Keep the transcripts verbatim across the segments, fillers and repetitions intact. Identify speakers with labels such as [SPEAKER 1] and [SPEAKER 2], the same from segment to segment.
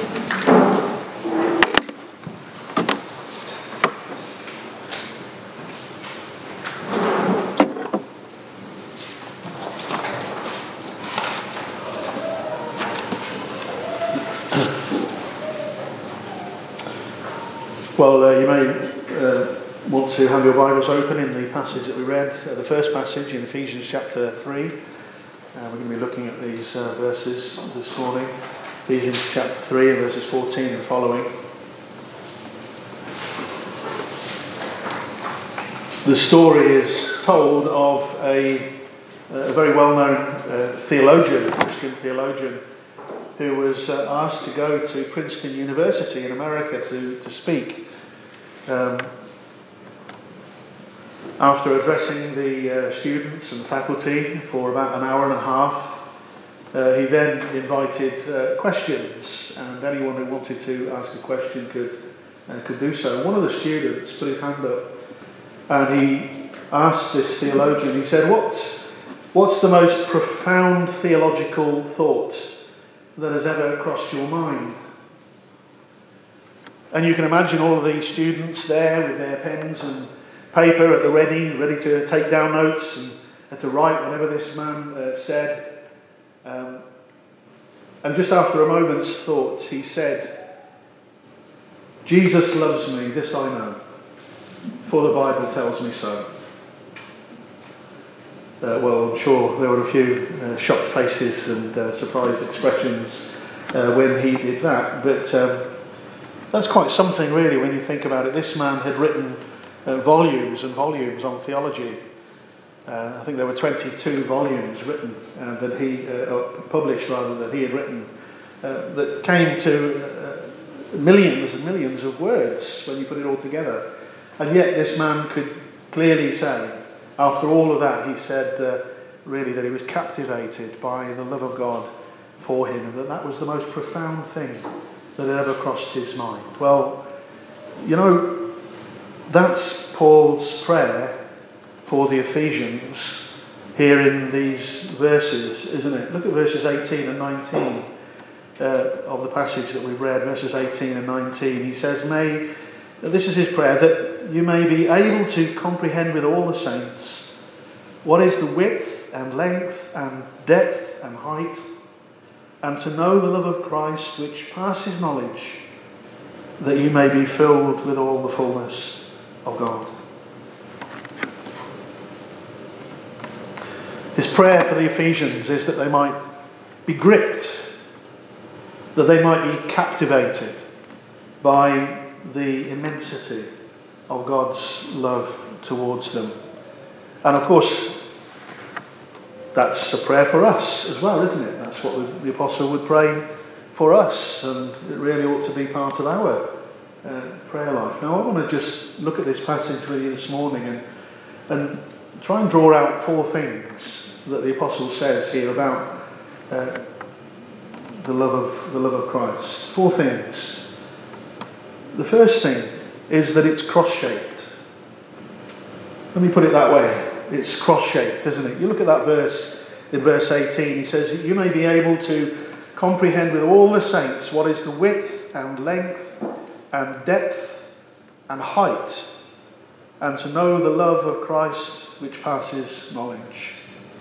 [SPEAKER 1] Well, uh, you may uh, want to have your Bibles open in the passage that we read, uh, the first passage in Ephesians chapter three. Uh, we're going to be looking at these uh, verses this morning. Ephesians chapter three and verses fourteen and following. The story is told of a, a very well-known uh, theologian, Christian theologian, who was uh, asked to go to Princeton University in America to, to speak. Um, after addressing the uh, students and faculty for about an hour and a half, uh, he then invited uh, questions, and anyone who wanted to ask a question could, uh, could do so. One of the students put his hand up and he asked this theologian, he said, what, what's the most profound theological thought that has ever crossed your mind? And you can imagine all of these students there with their pens and paper at the ready, ready to take down notes and, and to write whatever this man uh, said. Um, and just after a moment's thought, he said, Jesus loves me, this I know, for the Bible tells me so. Uh, well, I'm sure there were a few uh, shocked faces and uh, surprised expressions uh, when he did that. But um, that's quite something, really, when you think about it. This man had written uh, volumes and volumes on theology. Uh, I think there were twenty-two volumes written uh, that he uh, or published, rather, that he had written uh, that came to uh, millions and millions of words when you put it all together. And yet, this man could clearly say, after all of that, he said uh, really that he was captivated by the love of God for him, and that that was the most profound thing that had ever crossed his mind. Well, you know, that's Paul's prayer for the Ephesians here in these verses, isn't it? Look at verses eighteen and nineteen uh, of the passage that we've read, verses eighteen and nineteen. He says, May, this is his prayer, that you may be able to comprehend with all the saints what is the width and length and depth and height, and to know the love of Christ which passes knowledge, that you may be filled with all the fullness of God. His prayer for the Ephesians is that they might be gripped, that they might be captivated by the immensity of God's love towards them. And of course, that's a prayer for us as well, isn't it? That's what the apostle would pray for us, and it really ought to be part of our uh, prayer life. Now, I want to just look at this passage with you this morning and, and try and draw out four things that the apostle says here about uh, the love of the love of Christ. Four things. The first thing is that it's cross-shaped. Let me put it that way. It's cross-shaped, isn't it? You look at that verse in verse eighteen. He says, you may be able to comprehend with all the saints what is the width and length and depth and height, and to know the love of Christ which passes knowledge.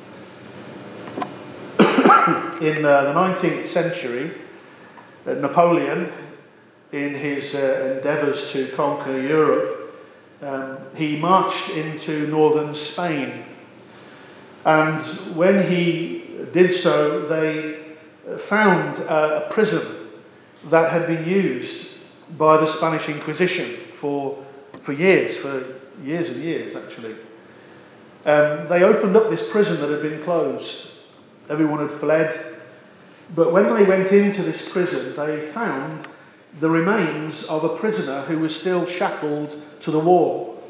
[SPEAKER 1] In uh, the nineteenth century, uh, Napoleon, in his uh, endeavours to conquer Europe, um, he marched into northern Spain. And when he did so, they found a prison that had been used by the Spanish Inquisition for, for years, for years and years actually. Um, they opened up this prison that had been closed. Everyone had fled. But when they went into this prison, they found the remains of a prisoner who was still shackled to the wall.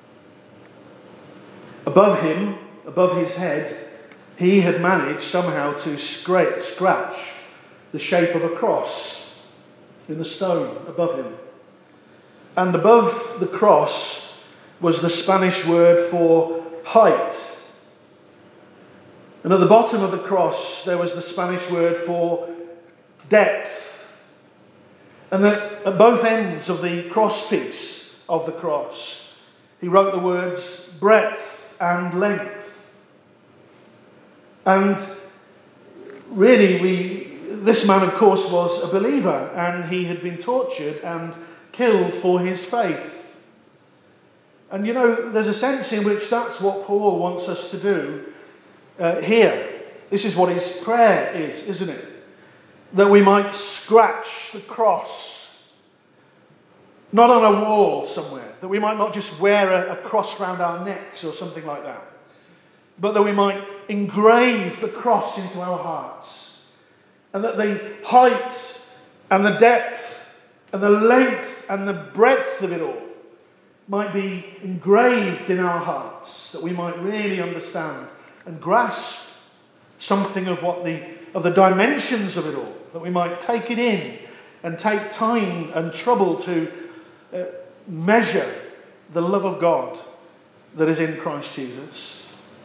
[SPEAKER 1] Above him, above his head, he had managed somehow to scrape, scratch the shape of a cross in the stone above him. And above the cross was the Spanish word for height. And at the bottom of the cross, there was the Spanish word for depth. And that at both ends of the crosspiece of the cross, he wrote the words breadth and length. And really, we, this man, of course, was a believer, and he had been tortured and killed for his faith. And you know, there's a sense in which that's what Paul wants us to do uh, here. This is what his prayer is, isn't it? That we might scratch the cross, not on a wall somewhere, that we might not just wear a, a cross round our necks or something like that, but that we might engrave the cross into our hearts, and that the height and the depth and the length and the breadth of it all might be engraved in our hearts, that we might really understand and grasp something of what the of the dimensions of it all, that we might take it in and take time and trouble to uh, measure the love of God that is in Christ Jesus.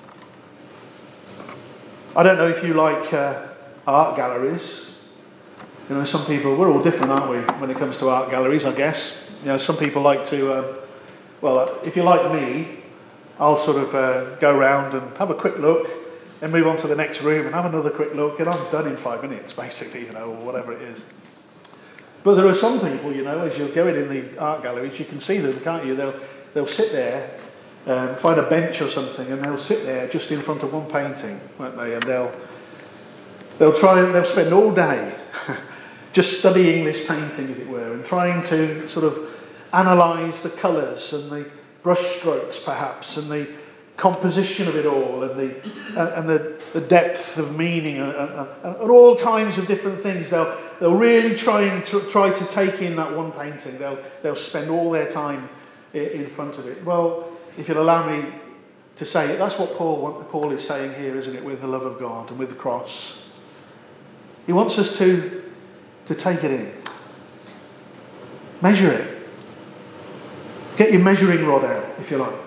[SPEAKER 1] I don't know if you like uh, art galleries. You know, some people, we're all different, aren't we, when it comes to art galleries, I guess. You know, some people like to, uh, well, uh, if you're like me, I'll sort of uh, go around and have a quick look and move on to the next room and have another quick look, and I'm done in five minutes, basically, you know, or whatever it is. But there are some people, you know, as you're going in these art galleries, you can see them, can't you? They'll they'll sit there, um, find a bench or something, and they'll sit there just in front of one painting, won't they? And they'll they'll try and they'll spend all day just studying this painting, as it were, and trying to sort of analyse the colours and the brush strokes, perhaps, and the composition of it all, and the uh, and the, the depth of meaning, and, and, and all kinds of different things. They'll they'll really try and to, try to take in that one painting. They'll they'll spend all their time in, in front of it. Well, if you'll allow me to say it, that's what Paul what Paul is saying here, isn't it? With the love of God and with the cross, he wants us to to take it in, measure it. Get your measuring rod out, if you like.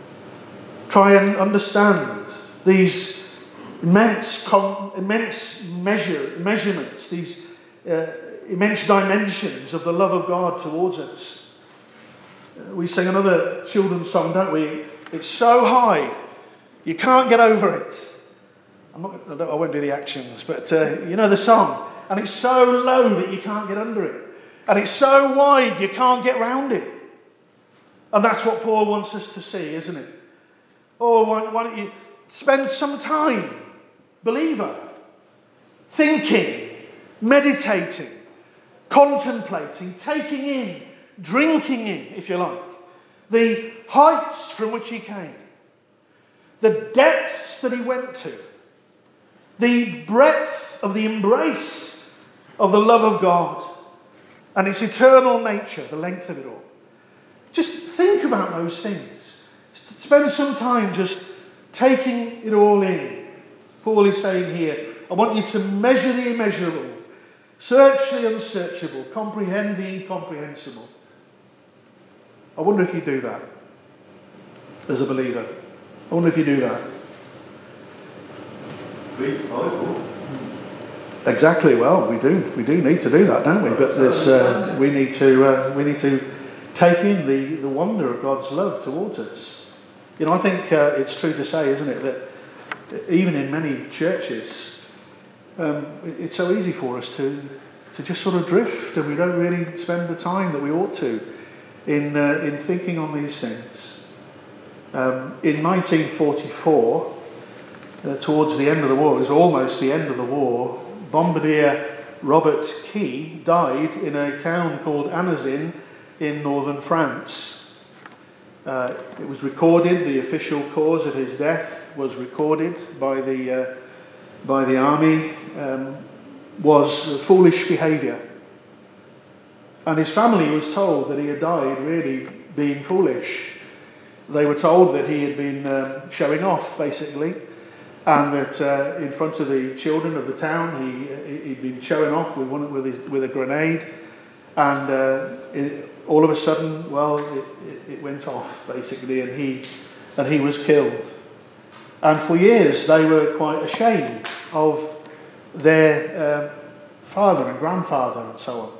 [SPEAKER 1] Try and understand these immense, immense measure, measurements, these uh, immense dimensions of the love of God towards us. Uh, we sing another children's song, don't we? It's so high, you can't get over it. I'm not, I, don't, I won't do the actions, but uh, you know the song. And it's so low that you can't get under it. And it's so wide, you can't get round it. And that's what Paul wants us to see, isn't it? Oh, why, why don't you spend some time, believer, thinking, meditating, contemplating, taking in, drinking in, if you like, the heights from which he came, the depths that he went to, the breadth of the embrace of the love of God and its eternal nature, the length of it all. Just think about those things. Spend some time just taking it all in. Paul is saying here, I want you to measure the immeasurable, search the unsearchable, comprehend the incomprehensible. I wonder if you do that as a believer. I wonder if you do that.
[SPEAKER 2] Read the Bible.
[SPEAKER 1] Exactly. Well, we do. We do need to do that, don't we? But there's, uh, we need to. Uh, we need to take in the, the wonder of God's love towards us. You know, I think uh, it's true to say, isn't it, that even in many churches, um, it's so easy for us to to just sort of drift, and we don't really spend the time that we ought to in uh, in thinking on these things. Um, in nineteen forty-four, uh, towards the end of the war, it was almost the end of the war, Bombardier Robert Key died in a town called Anazin in northern France. Uh, it was recorded, the official cause of his death was recorded by the uh, by the army, um, was foolish behaviour. And his family was told that he had died really being foolish. They were told that he had been uh, showing off, basically, and that uh, in front of the children of the town, he, he'd been showing off with, one, with, his, with a grenade, and uh, it, all of a sudden, well, it, it, it went off, basically, and he and he was killed. And for years, they were quite ashamed of their uh, father and grandfather and so on.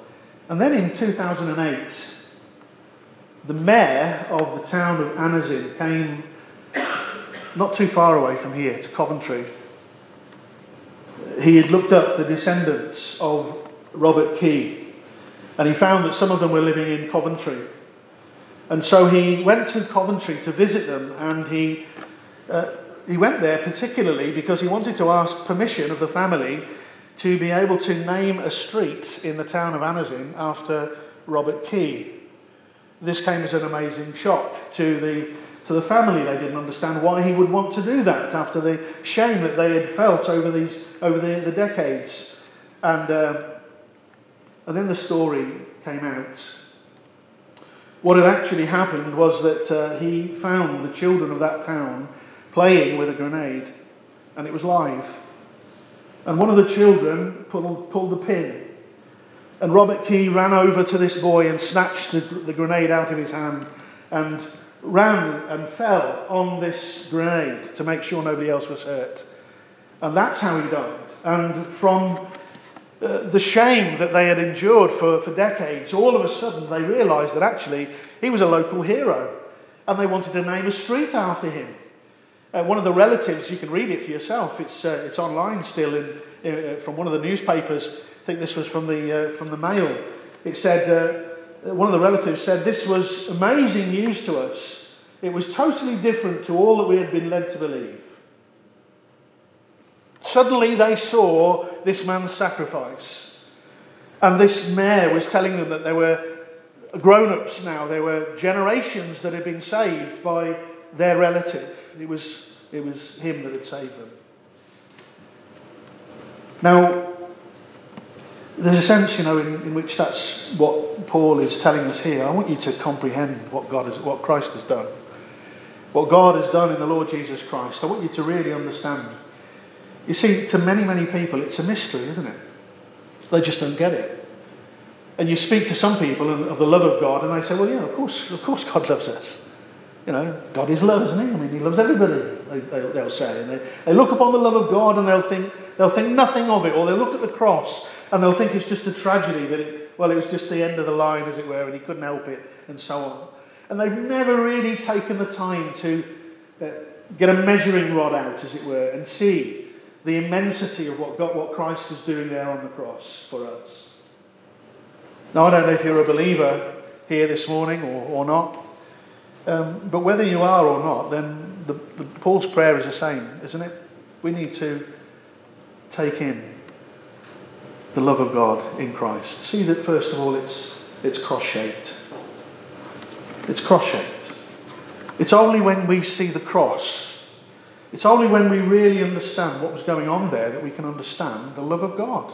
[SPEAKER 1] And then in two thousand eight, the mayor of the town of Anazin came not too far away from here to Coventry. He had looked up the descendants of Robert Key, and he found that some of them were living in Coventry. And so he went to Coventry to visit them, and he uh, he went there particularly because he wanted to ask permission of the family to be able to name a street in the town of Anazin after Robert Key. This came as an amazing shock to the to the family. They didn't understand why he would want to do that after the shame that they had felt over these over the, the decades. And uh, and then the story came out. What had actually happened was that uh, he found the children of that town playing with a grenade, and it was live. And one of the children pulled, pulled the pin, and Robert Key ran over to this boy and snatched the, the grenade out of his hand and ran and fell on this grenade to make sure nobody else was hurt. And that's how he died. And from uh, the shame that they had endured for, for decades, all of a sudden they realised that actually he was a local hero, and they wanted to name a street after him. Uh, one of the relatives, you can read it for yourself, it's uh, it's online still in, uh, from one of the newspapers. I think this was from the uh, from the Mail. It said, uh, one of the relatives said, "This was amazing news to us. It was totally different to all that we had been led to believe." Suddenly they saw this man's sacrifice. And this mayor was telling them that there were grown-ups now. There were generations that had been saved by their relative. It was, it was him that had saved them. Now, there's a sense, you know, in, in which that's what Paul is telling us here. I want you to comprehend what God has, what Christ has done. What God has done in the Lord Jesus Christ. I want you to really understand. You see, to many, many people, it's a mystery, isn't it? They just don't get it. And you speak to some people of the love of God, and they say, well, yeah, of course, of course God loves us. You know, God is love, isn't he? I mean, he loves everybody, they, they, they'll say. And they, they look upon the love of God, and they'll think they'll think nothing of it. Or they'll look at the cross, and they'll think it's just a tragedy, that it, well, it was just the end of the line, as it were, and he couldn't help it, and so on. And they've never really taken the time to uh, get a measuring rod out, as it were, and see the immensity of what God, what Christ is doing there on the cross for us. Now, I don't know if you're a believer here this morning or, or not, um, but whether you are or not, then the, the, Paul's prayer is the same, isn't it? We need to take in the love of God in Christ. See that, first of all, it's it's cross-shaped. It's cross-shaped. It's only when we see the cross, it's only when we really understand what was going on there that we can understand the love of God.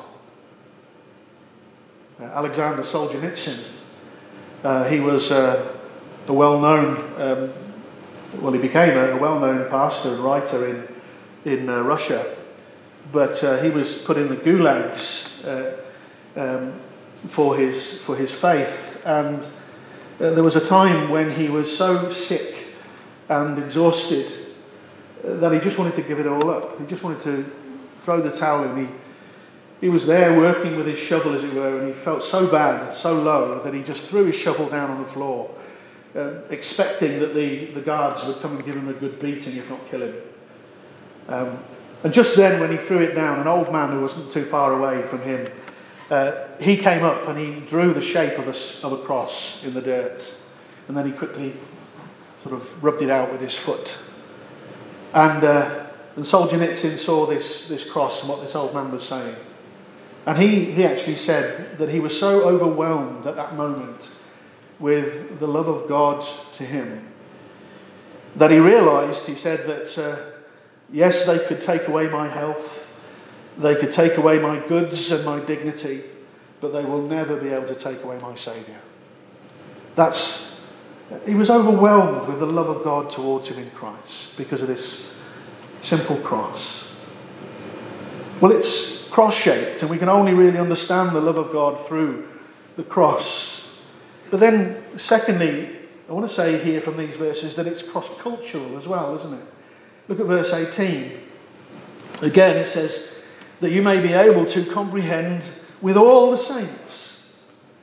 [SPEAKER 1] Uh, Alexander Solzhenitsyn, uh, he was uh, a well-known, um, well, he became a, a well-known pastor and writer in in uh, Russia, but uh, he was put in the gulags uh, um, for his for his faith, and uh, there was a time when he was so sick and exhausted that he just wanted to give it all up. He just wanted to throw the towel in. He, he was there working with his shovel, as it were, and he felt so bad, so low, that he just threw his shovel down on the floor, uh, expecting that the, the guards would come and give him a good beating, if not kill him. Um, and just then, when he threw it down, an old man who wasn't too far away from him, uh, he came up and he drew the shape of a, of a cross in the dirt. And then he quickly sort of rubbed it out with his foot. And, uh, and Solzhenitsyn saw this, this cross and what this old man was saying. And he, he actually said that he was so overwhelmed at that moment with the love of God to him that he realised, he said, that uh, yes, they could take away my health, they could take away my goods and my dignity, but they will never be able to take away my Saviour. That's He was overwhelmed with the love of God towards him in Christ because of this simple cross. Well, it's cross-shaped, and we can only really understand the love of God through the cross. But then, secondly, I want to say here from these verses that it's cross-cultural as well, isn't it? Look at verse eighteen. Again, it says that you may be able to comprehend with all the saints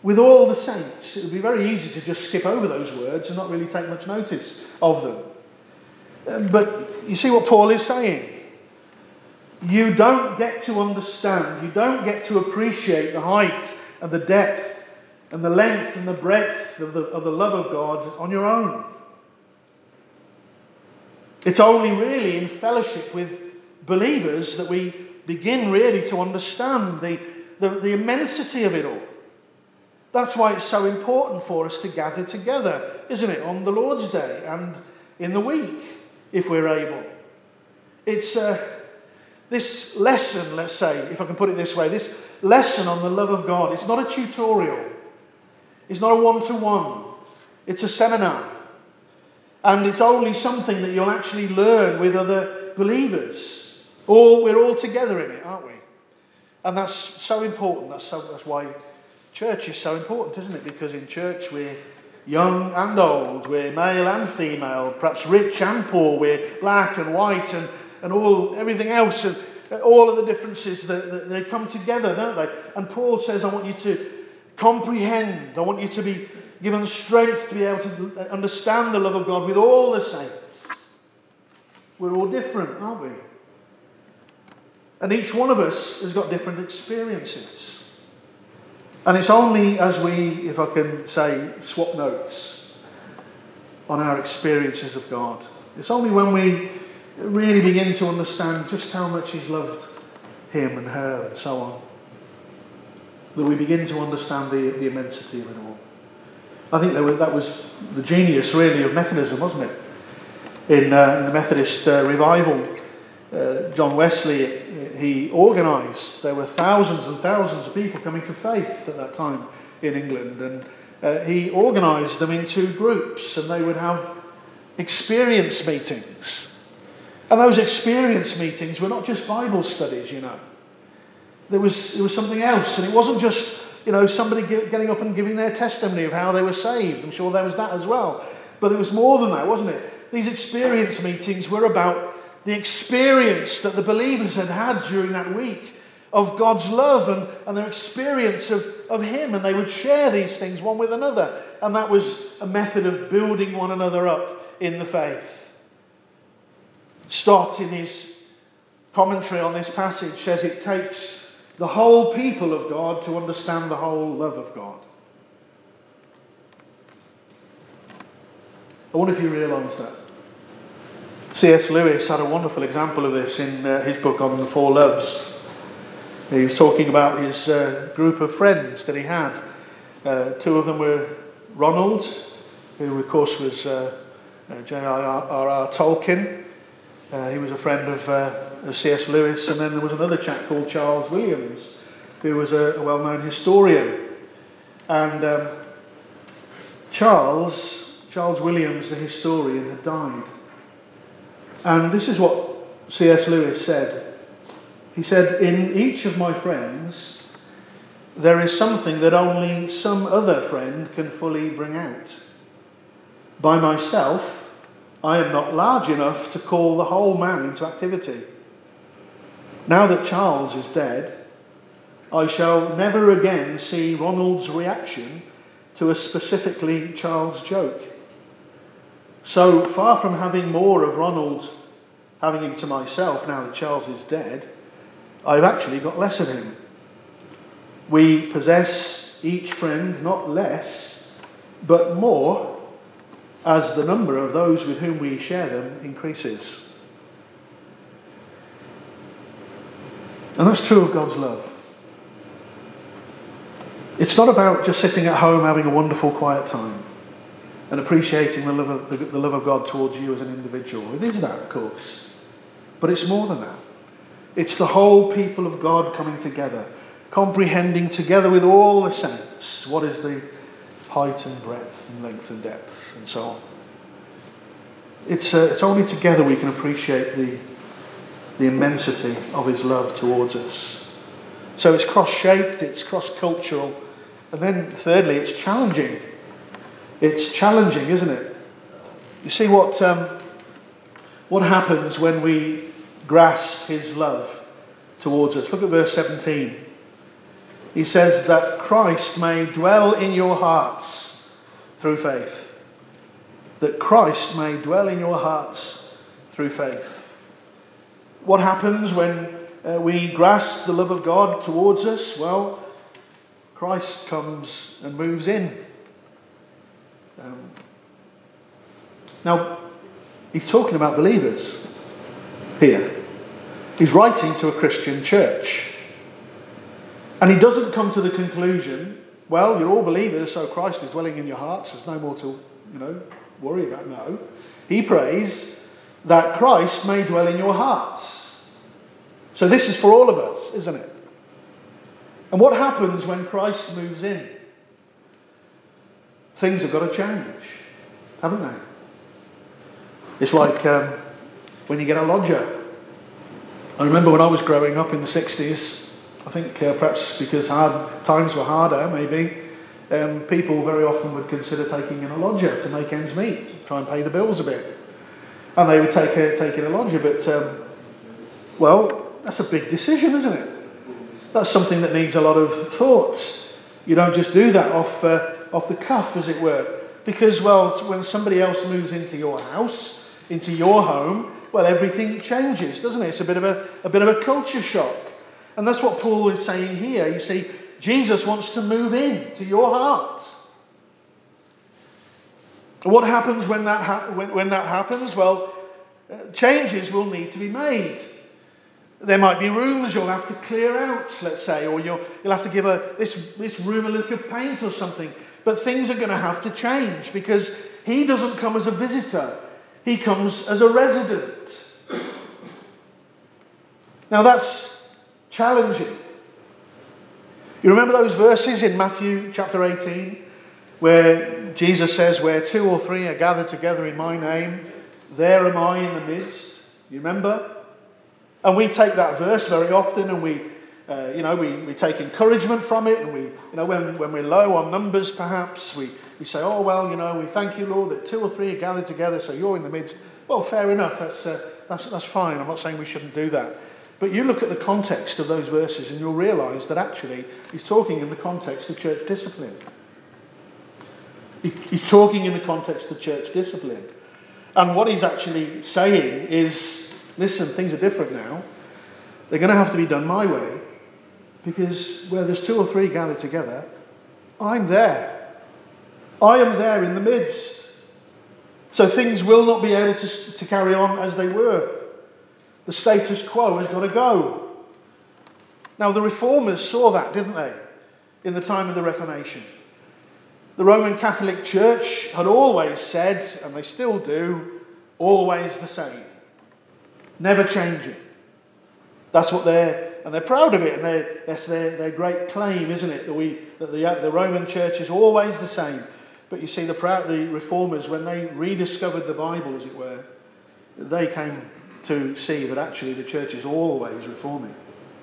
[SPEAKER 1] with all the saints. It would be very easy to just skip over those words and not really take much notice of them. Um, but you see what Paul is saying? You don't get to understand, you don't get to appreciate the height and the depth and the length and the breadth of the, of the love of God on your own. It's only really in fellowship with believers that we begin really to understand the, the, the immensity of it all. That's why it's so important for us to gather together, isn't it, on the Lord's Day and in the week, if we're able. It's uh, this lesson, let's say, if I can put it this way, this lesson on the love of God, it's not a tutorial. It's not a one-to-one. It's a seminar. And it's only something that you'll actually learn with other believers. All, we're all together in it, aren't we? And that's so important. That's, so, that's why church is so important, isn't it? Because in church we're young and old, we're male and female, perhaps rich and poor, we're black and white and, and all everything else, and all of the differences that, that they come together, don't they? And Paul says, I want you to comprehend, I want you to be given strength to be able to understand the love of God with all the saints. We're all different, aren't we? And each one of us has got different experiences. And it's only as we, if I can say, swap notes on our experiences of God, it's only when we really begin to understand just how much He's loved him and her and so on, that we begin to understand the, the immensity of it all. I think that was, that was the genius, really, of Methodism, wasn't it? In, uh, in the Methodist uh, revival, uh, John Wesley, he organised, there were thousands and thousands of people coming to faith at that time in England, and uh, he organised them into groups, and they would have experience meetings. And those experience meetings were not just Bible studies, you know. There was, there was something else, and it wasn't just, you know, somebody getting up and giving their testimony of how they were saved. I'm sure there was that as well. But it was more than that, wasn't it? These experience meetings were about the experience that the believers had had during that week of God's love and, and their experience of, of Him. And they would share these things one with another. And that was a method of building one another up in the faith. Stott, in his commentary on this passage, says it takes the whole people of God to understand the whole love of God. I wonder if you realise that. C S Lewis had a wonderful example of this in uh, his book on the Four Loves. He was talking about his uh, group of friends that he had. Uh, two of them were Ronald, who of course was uh, uh, J R R Tolkien. Uh, he was a friend of, uh, of C S Lewis, and then there was another chap called Charles Williams, who was a, a well-known historian. And um, Charles, Charles Williams, the historian, had died. And this is what C S Lewis said. He said, "In each of my friends, there is something that only some other friend can fully bring out. By myself, I am not large enough to call the whole man into activity. Now that Charles is dead, I shall never again see Ronald's reaction to a specifically Charles joke. So far from having more of Ronald, having him to myself now that Charles is dead, I've actually got less of him. We possess each friend not less, but more, as the number of those with whom we share them increases." And that's true of God's love. It's not about just sitting at home having a wonderful quiet time and appreciating the love of, the, the love of God towards you as an individual. It is that, of course. But it's more than that. It's the whole people of God coming together, comprehending together with all the saints what is the height and breadth and length and depth and so on. It's, uh, it's only together we can appreciate the, the immensity of His love towards us. So it's cross-shaped, it's cross-cultural, and then thirdly, it's challenging. It's challenging, isn't it? You see what um, what happens when we grasp His love towards us. Look at verse seventeen. He says that Christ may dwell in your hearts through faith. That Christ may dwell in your hearts through faith. What happens when uh, we grasp the love of God towards us? Well, Christ comes and moves in. Um, now, he's talking about believers here. He's writing to a Christian church. And he doesn't come to the conclusion, well, you're all believers, so Christ is dwelling in your hearts. There's no more to, you know, worry about. No. He prays that Christ may dwell in your hearts. So this is for all of us, isn't it? And what happens when Christ moves in? Things have got to change, haven't they? It's like um, when you get a lodger. I remember when I was growing up in the sixties, I think uh, perhaps because hard times were harder, maybe, um, people very often would consider taking in a lodger to make ends meet, try and pay the bills a bit. And they would take, a, take in a lodger, but, um, well, that's a big decision, isn't it? That's something that needs a lot of thought. You don't just do that off, uh, off the cuff, as it were. Because, well, when somebody else moves into your house, into your home, well, everything changes, doesn't it? It's a bit of a, a bit of a culture shock. And that's what Paul is saying here. You see, Jesus wants to move in to your heart. And what happens when that, ha- when, when that happens? Well, uh, changes will need to be made. There might be rooms you'll have to clear out, let's say, or you'll, you'll have to give a, this, this room a lick of paint or something. But things are going to have to change because he doesn't come as a visitor. He comes as a resident. Now that's challenging. You remember those verses in Matthew chapter eighteen where Jesus says, where two or three are gathered together in my name, there am I in the midst. You remember? And we take that verse very often and we, uh, you know, we, we take encouragement from it. And we, you know, when, when we're low on numbers perhaps, we, we say, oh, well, you know, we thank you, Lord, that two or three are gathered together, so you're in the midst. Well, fair enough. That's, uh, that's, that's fine. I'm not saying we shouldn't do that. But you look at the context of those verses and you'll realise that actually he's talking in the context of church discipline. He, he's talking in the context of church discipline. And what he's actually saying is, listen, things are different now. They're going to have to be done my way. Because where there's two or three gathered together, I'm there. I am there in the midst. So things will not be able to, to carry on as they were. The status quo has got to go. Now the Reformers saw that, didn't they? In the time of the Reformation. The Roman Catholic Church had always said, and they still do, always the same. Never changing. That's what they're, and they're proud of it, and they're, that's their, their great claim, isn't it? That we, that the, the Roman Church is always the same. But you see, the, the Reformers, when they rediscovered the Bible, as it were, they came to see that actually the church is always reforming.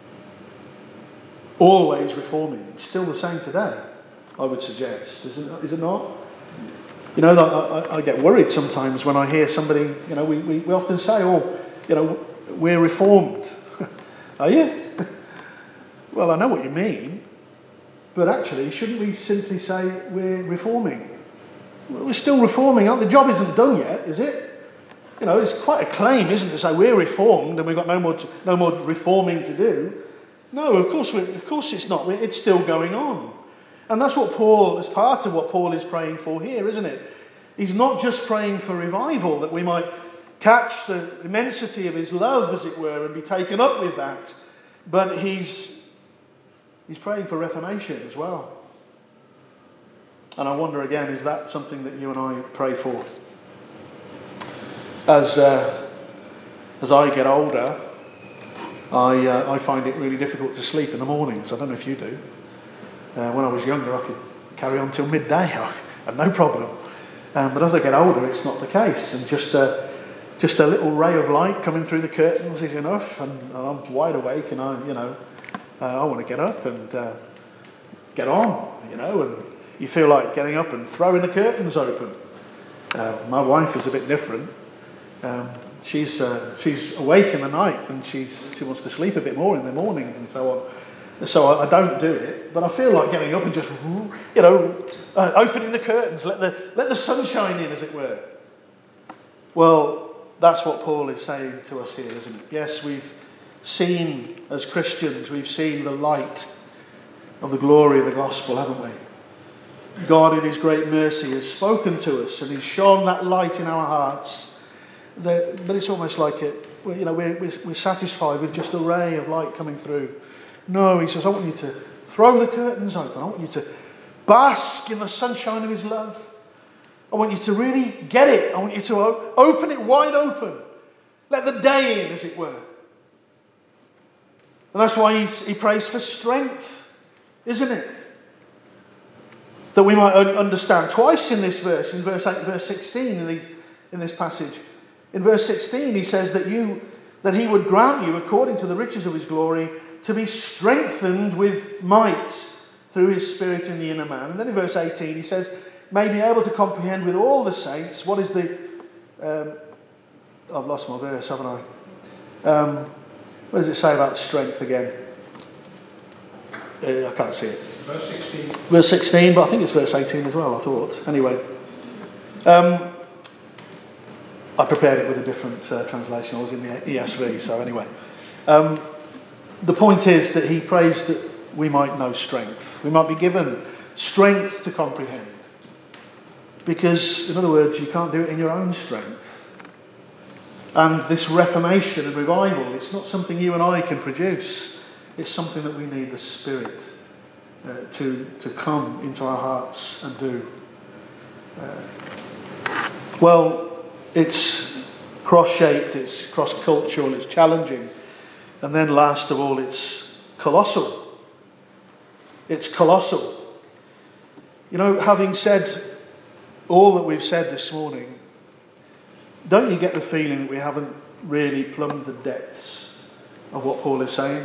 [SPEAKER 1] Always reforming. It's still the same today, I would suggest. Is it, is it not? You know, I, I, I get worried sometimes when I hear somebody, you know, we, we, we often say, oh, you know, we're reformed. Are you? Well, I know what you mean. But actually, shouldn't we simply say we're reforming? Well, we're still reforming, aren't we? The job isn't done yet, is it? You know, it's quite a claim, isn't it, to say we're reformed and we've got no more to, no more reforming to do. No, of course, we, of course it's not. It's still going on. And that's what Paul, as part of what Paul is praying for here, isn't it? He's not just praying for revival, that we might catch the immensity of his love, as it were, and be taken up with that. But he's, he's praying for reformation as well. And I wonder again, is that something that you and I pray for? As uh, as I get older, I uh, I find it really difficult to sleep in the mornings. I don't know if you do. Uh, when I was younger, I could carry on till midday. I had no problem. Um, but as I get older, it's not the case. And just a just a little ray of light coming through the curtains is enough, and, and I'm wide awake, and I you know uh, I want to get up and uh, get on, you know, and you feel like getting up and throwing the curtains open. Uh, my wife is a bit different. Um, she's uh, she's awake in the night and she's she wants to sleep a bit more in the mornings and so on. So I, I don't do it, but I feel like getting up and just, you know, uh, opening the curtains, let the, let the sun shine in, as it were. Well, that's what Paul is saying to us here, isn't it? Yes, we've seen, as Christians, we've seen the light of the glory of the gospel, haven't we? God in his great mercy has spoken to us and he's shone that light in our hearts. That, but it's almost like it, you know, we're, we're, we're satisfied with just a ray of light coming through. No, he says, I want you to throw the curtains open. I want you to bask in the sunshine of his love. I want you to really get it. I want you to o- open it wide open. Let the day in, as it were. And that's why he's, he prays for strength, isn't it? That we might un- understand. Twice in this verse, in verse eight, verse sixteen, in, these, in this passage. In verse sixteen, he says that you, that he would grant you, according to the riches of his glory, to be strengthened with might through his Spirit in the inner man. And then in verse eighteen, he says, may be able to comprehend with all the saints. What is the... Um, I've lost my verse, haven't I? Um, what does it say about strength again? Uh, I can't see it.
[SPEAKER 2] Verse sixteen.
[SPEAKER 1] Verse sixteen, but I think it's verse eighteen as well, I thought. Anyway. Um, I prepared it with a different uh, translation. I was in the E S V, so anyway. Um, the point is that he prays that we might know strength. We might be given strength to comprehend. Because, in other words, you can't do it in your own strength. And this reformation and revival, it's not something you and I can produce. It's something that we need the Spirit uh, to, to come into our hearts and do. Uh, well, it's cross-shaped, it's cross-cultural, it's challenging. And then last of all, it's colossal. It's colossal. You know, having said all that we've said this morning, don't you get the feeling that we haven't really plumbed the depths of what Paul is saying?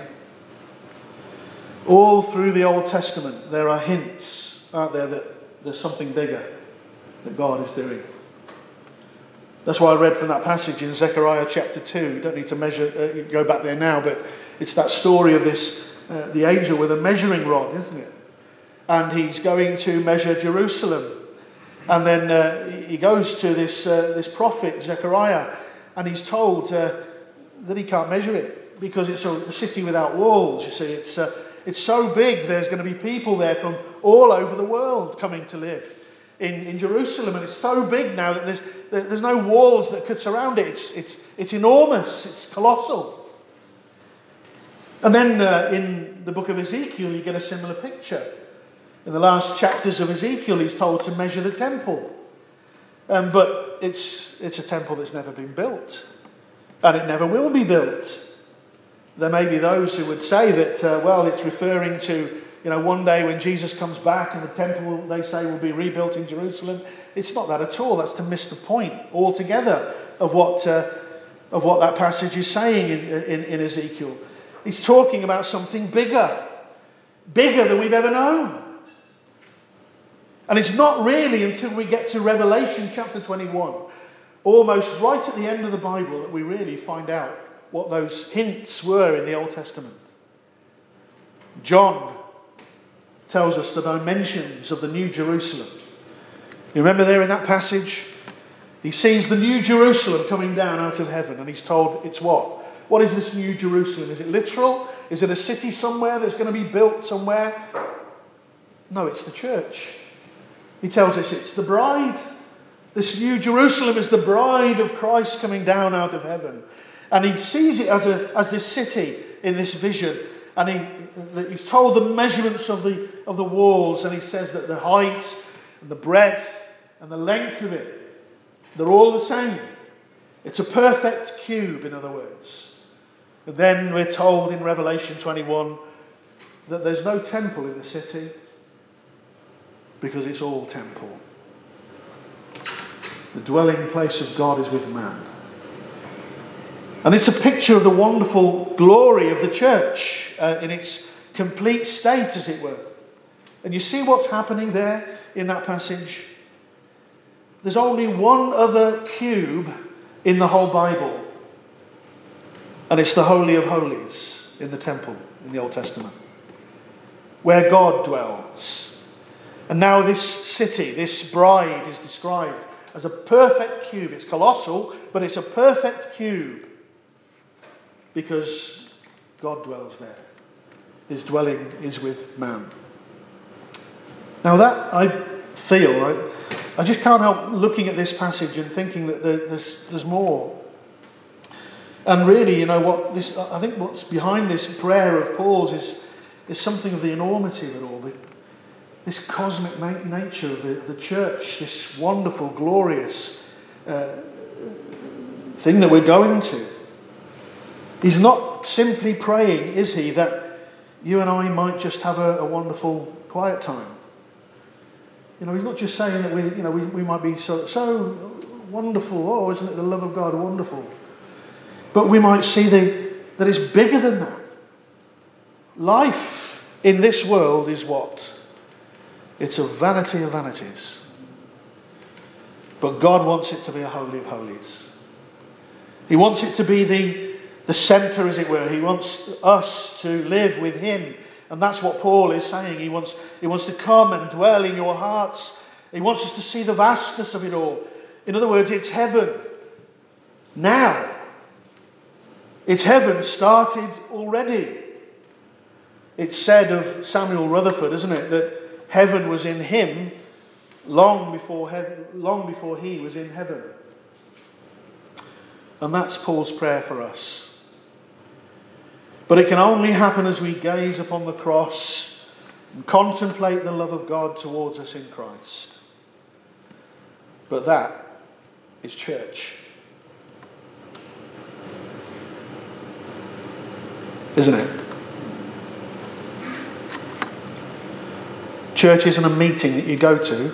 [SPEAKER 1] All through the Old Testament, there are hints, aren't there, that there's something bigger that God is doing. That's why I read from that passage in Zechariah chapter two. You don't need to measure, uh, go back there now, but it's that story of this, uh, the angel with a measuring rod, isn't it? And he's going to measure Jerusalem. And then uh, he goes to this uh, this prophet, Zechariah, and he's told uh, that he can't measure it because it's a, a city without walls, you see. It's, uh, it's so big, there's going to be people there from all over the world coming to live in, in Jerusalem. And it's so big now that there's there's no walls that could surround it. It's, it's, it's enormous, it's colossal. And then uh, in the book of Ezekiel, you get a similar picture. In the last chapters of Ezekiel, he's told to measure the temple. Um, but it's it's a temple that's never been built. And it never will be built. There may be those who would say that, uh, well, it's referring to, you know, one day when Jesus comes back and the temple, they say, will be rebuilt in Jerusalem. It's not that at all. That's to miss the point altogether of what, uh, of what that passage is saying in, in, in Ezekiel. He's talking about something bigger. Bigger than we've ever known. And it's not really until we get to Revelation chapter twenty-one, almost right at the end of the Bible, that we really find out what those hints were in the Old Testament. John tells us the dimensions of the New Jerusalem. You remember there in that passage? He sees the New Jerusalem coming down out of heaven, and he's told it's what? What is this New Jerusalem? Is it literal? Is it a city somewhere that's going to be built somewhere? No, it's the church. He tells us it's the bride. This New Jerusalem is the bride of Christ coming down out of heaven. And he sees it as a as this city in this vision. And he he's told the measurements of the of the walls, and he says that the height and the breadth and the length of it, they're all the same. It's a perfect cube, in other words. And then we're told in Revelation twenty-one that there's no temple in the city, because it's all temple. The dwelling place of God is with man. And it's a picture of the wonderful glory of the church uh, in its complete state, as it were. And you see what's happening there in that passage? There's only one other cube in the whole Bible. And it's the Holy of Holies in the temple in the Old Testament. where God dwells. And now this city, this bride, is described as a perfect cube. It's colossal, but it's a perfect cube because God dwells there. His dwelling is with man. Now that, I feel, I, I just can't help looking at this passage and thinking that there, there's, there's more. And really, you know, what this, I think what's behind this prayer of Paul's is, is something of the enormity of it all. The, this cosmic na- nature of the, the church, this wonderful, glorious uh, thing that we're going to. He's not simply praying, is he, that you and I might just have a, a wonderful, quiet time. You know, he's not just saying that we, you know, we, we might be so, so wonderful. Oh, isn't it the love of God wonderful? But we might see the, that it's bigger than that. Life in this world is what? It's a vanity of vanities. But God wants it to be a holy of holies. He wants it to be the, the centre, as it were. He wants us to live with him. And that's what Paul is saying. He wants, he wants to come and dwell in your hearts. He wants us to see the vastness of it all. In other words, it's heaven now. It's heaven started already. It's said of Samuel Rutherford, isn't it, that heaven was in him long before heaven, long before he was in heaven. And that's Paul's prayer for us. But it can only happen as we gaze upon the cross and contemplate the love of God towards us in Christ. But that is church. Isn't it? Church isn't a meeting that you go to.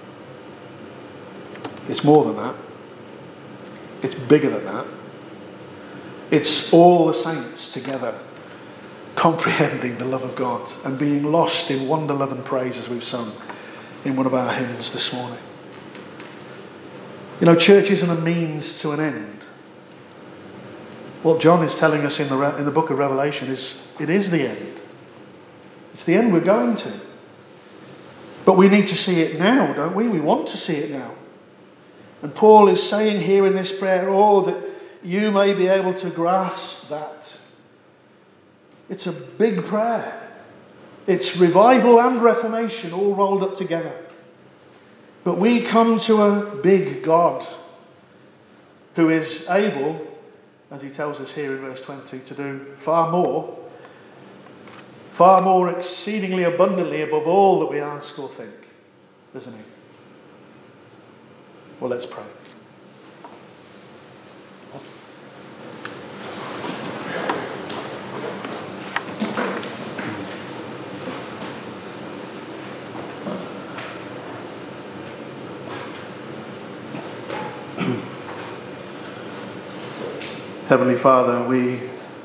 [SPEAKER 1] It's more than that. It's bigger than that. It's all the saints together, comprehending the love of God and being lost in wonder, love and praise, as we've sung in one of our hymns this morning. You know, church isn't a means to an end. What John is telling us in the, in the book of Revelation is it is the end. It's the end we're going to. But we need to see it now, don't we? We want to see it now. And Paul is saying here in this prayer, oh, that you may be able to grasp that. It's a big prayer. It's revival and reformation all rolled up together. But we come to a big God who is able, as he tells us here in verse twenty, to do far more, far more exceedingly abundantly above all that we ask or think, isn't he? Well, let's pray. Heavenly Father, we,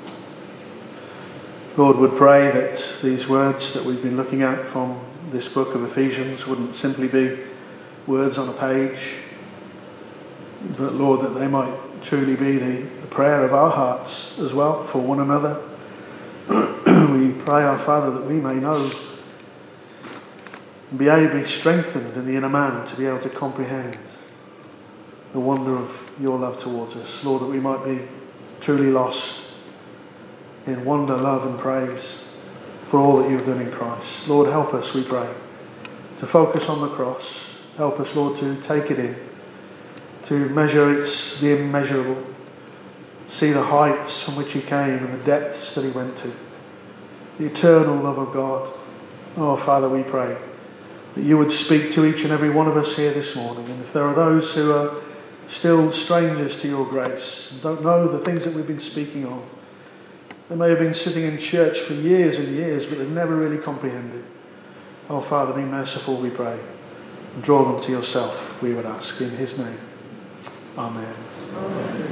[SPEAKER 1] Lord, would pray that these words that we've been looking at from this book of Ephesians wouldn't simply be words on a page, but Lord, that they might truly be the, the prayer of our hearts as well for one another. We pray, our Father, that we may know and be able to be strengthened in the inner man to be able to comprehend the wonder of your love towards us. Lord, that we might be truly lost in wonder, love and praise for all that you've done in Christ. Lord, help us, we pray, to focus on the cross. Help us, Lord, to take it in, to measure its the immeasurable, see the heights from which he came and the depths that he went to, the eternal love of God. Oh, Father, we pray that you would speak to each and every one of us here this morning. And if there are those who are still strangers to your grace and don't know the things that we've been speaking of, they may have been sitting in church for years and years, but they've never really comprehended. Oh, Father, be merciful, we pray. And draw them to yourself, we would ask, in his name. Amen. Amen.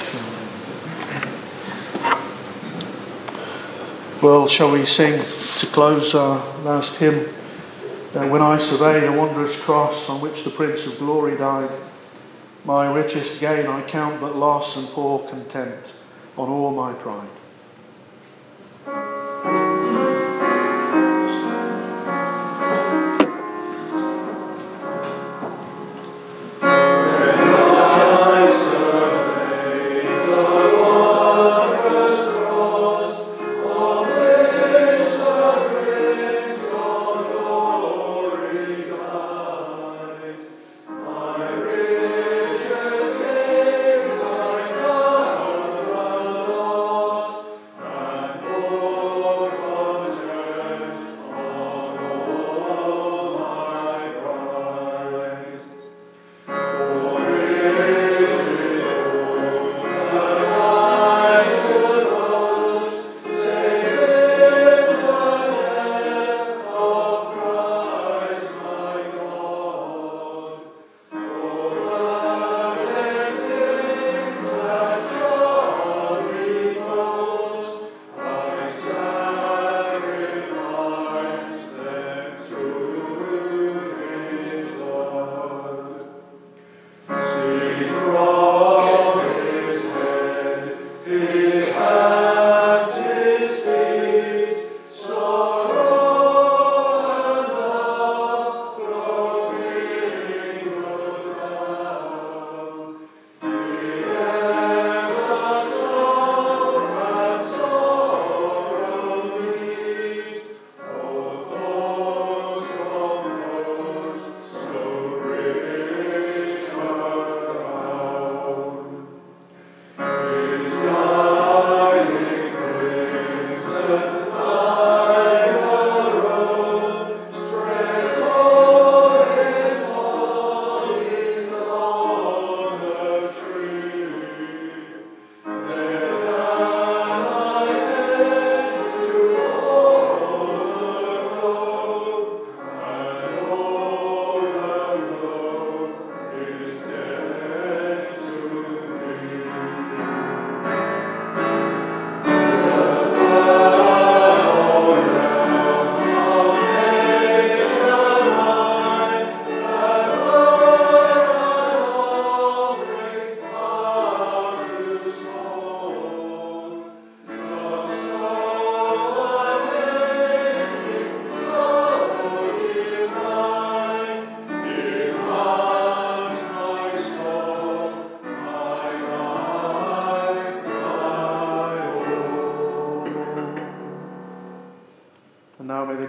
[SPEAKER 1] Well, shall we sing to close our last hymn? Uh, when I survey the wondrous cross on which the Prince of Glory died, my richest gain I count but loss and pour content on all my pride.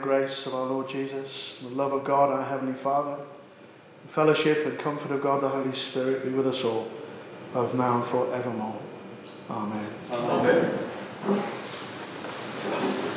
[SPEAKER 1] grace of our Lord Jesus, the love of God, our Heavenly Father, the fellowship and comfort of God, the Holy Spirit, be with us all, both now and forevermore. Amen.
[SPEAKER 2] Amen. Amen.